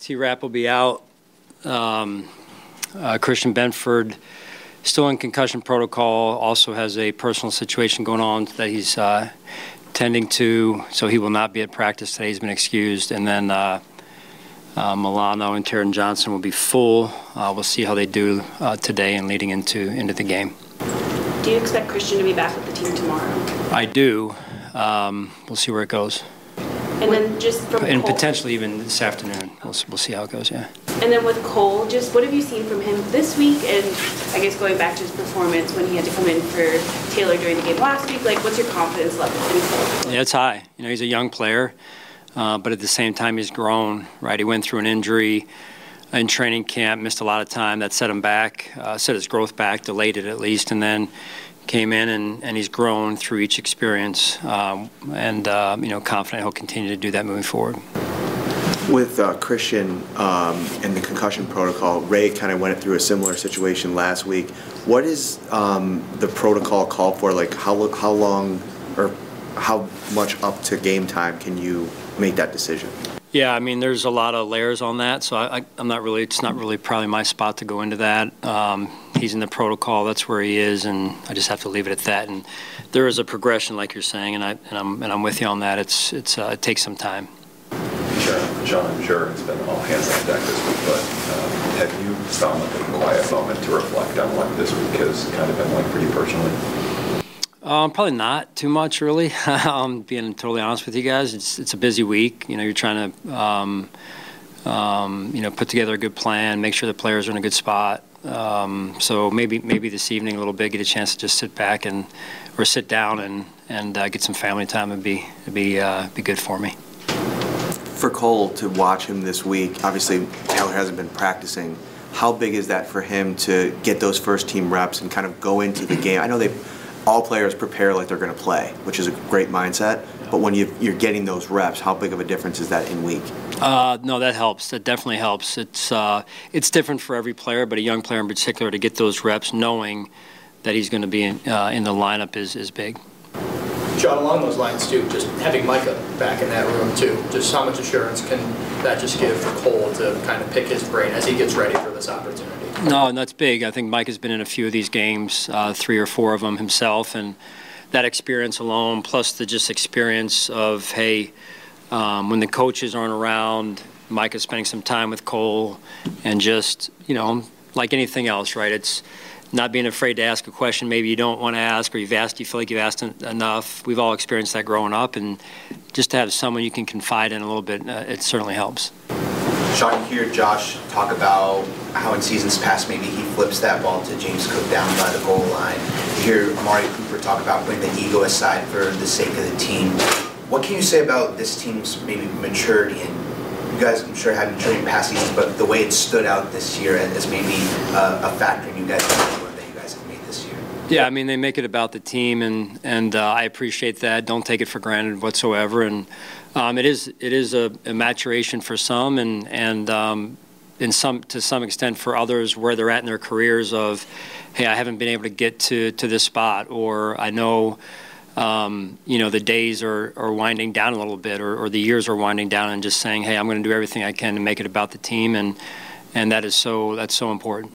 T-Rap will be out. Christian Benford still in concussion protocol, also has a personal situation going on that he's tending to, so he will not be at practice today. He's been excused. And then Milano and Taron Johnson will be full. We'll see how they do today and leading into the game. Do you expect Christian to be back with the team tomorrow? I do. We'll see where it goes. And then just from and Cole, potentially even this afternoon. We'll see how it goes, yeah. And then with Cole, just what have you seen from him this week? And I guess going back to his performance when he had to come in for Taylor during the game last week, like what's your confidence level in Cole? Yeah, it's high. You know, he's a young player, but at the same time he's grown, right? He went through an injury in training camp, missed a lot of time. That set him back, set his growth back, delayed it at least, and then came in and he's grown through each experience, and confident he'll continue to do that moving forward. With Christian and the concussion protocol, Ray kind of went through a similar situation last week. What is the protocol called for? Like how long or how much up to game time can you make that decision? Yeah, I mean, there's a lot of layers on that, so I'm not really. It's not really probably my spot to go into that. He's in the protocol. That's where he is, and I just have to leave it at that. And there is a progression, like you're saying, and I'm with you on that. It takes some time. Sure, John, I'm sure it's been all hands on deck this week, but have you found like a quiet moment to reflect on what this week has kind of been like for you personally? Probably not too much, really. Being totally honest with you guys, it's a busy week. You know, you're trying to put together a good plan, make sure the players are in a good spot. So maybe this evening a little bit, get a chance to just sit back or sit down and get some family time would be good for me. For Cole to watch him this week, obviously Taylor hasn't been practicing. How big is that for him to get those first team reps and kind of go into the game? I know all players prepare like they're going to play, which is a great mindset. But when you're getting those reps, how big of a difference is that in week? No, that helps. That definitely helps. It's different for every player, but a young player in particular to get those reps, knowing that he's going to be in the lineup is big. John, along those lines too, just having Micah back in that room too, just how much assurance can that just give for Cole to kind of pick his brain as he gets ready for this opportunity? No, and that's big. I think Mike has been in a few of these games, 3 or 4 of them himself, and that experience alone, plus the just experience of, hey, when the coaches aren't around, Mike is spending some time with Cole, and just, like anything else, right? It's not being afraid to ask a question maybe you don't want to ask, or you feel like you've asked enough. We've all experienced that growing up, and just to have someone you can confide in a little bit, it certainly helps. Sean, you hear Josh talk about how in seasons past maybe he flips that ball to James Cook down by the goal line. You hear Amari Cooper talk about putting the ego aside for the sake of the team. What can you say about this team's maybe maturity? And you guys, I'm sure, had maturity in past seasons, but the way it stood out this year as maybe a factor in you guys that you guys have made this year. Yeah, I mean, they make it about the team, and I appreciate that. Don't take it for granted whatsoever. And it is a maturation for some, and to some extent for others where they're at in their careers of, hey, I haven't been able to get to this spot, or I know the days are winding down a little bit, or the years are winding down, and just saying, hey, I'm going to do everything I can to make it about the team, and that's so important.